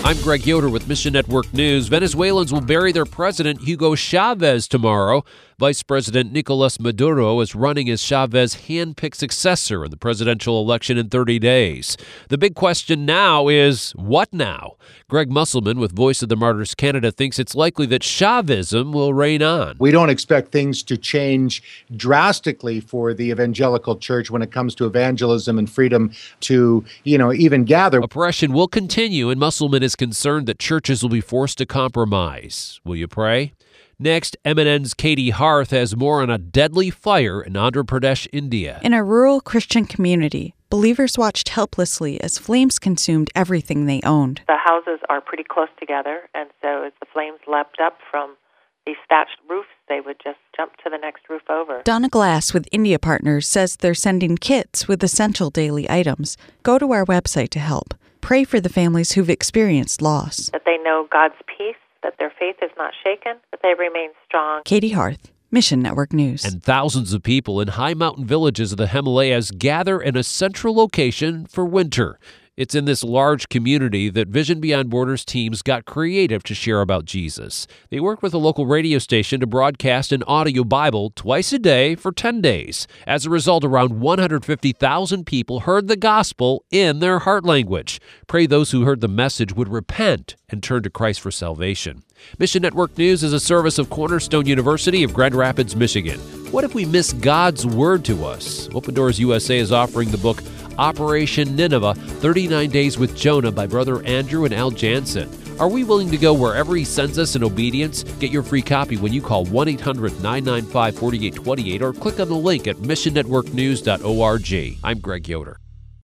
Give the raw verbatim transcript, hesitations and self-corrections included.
I'm Greg Yoder with Mission Network News. Venezuelans will bury their president, Hugo Chavez, tomorrow. Vice President Nicolas Maduro is running as Chavez's hand-picked successor in the presidential election in thirty days. The big question now is, what now? Greg Musselman with Voice of the Martyrs Canada thinks it's likely that Chavism will reign on. We don't expect things to change drastically for the evangelical church when it comes to evangelism and freedom to, you know, even gather. Oppression will continue, and Musselman is concerned that churches will be forced to compromise. Will you pray? Next, M N N's Katie Harth has more on a deadly fire in Andhra Pradesh, India. In a rural Christian community, believers watched helplessly as flames consumed everything they owned. The houses are pretty close together, and so as the flames leapt up from these thatched roofs, they would just jump to the next roof over. Donna Glass with India Partners says they're sending kits with essential daily items. Go to our website to help. Pray for the families who've experienced loss. That they know God's peace, that their faith is not shaken, that they remain strong. Katie Harth, Mission Network News. And thousands of people in high mountain villages of the Himalayas gather in a central location for winter. It's in this large community that Vision Beyond Borders teams got creative to share about Jesus. They worked with a local radio station to broadcast an audio Bible twice a day for ten days. As a result, around one hundred fifty thousand people heard the gospel in their heart language. Pray those who heard the message would repent and turn to Christ for salvation. Mission Network News is a service of Cornerstone University of Grand Rapids, Michigan. What if we miss God's word to us? Open Doors U S A is offering the book Operation Nineveh, thirty-nine Days with Jonah by Brother Andrew and Al Jansen. Are we willing to go wherever he sends us in obedience? Get your free copy when you call one eight hundred nine nine five four eight two eight or click on the link at mission network news dot org. I'm Greg Yoder.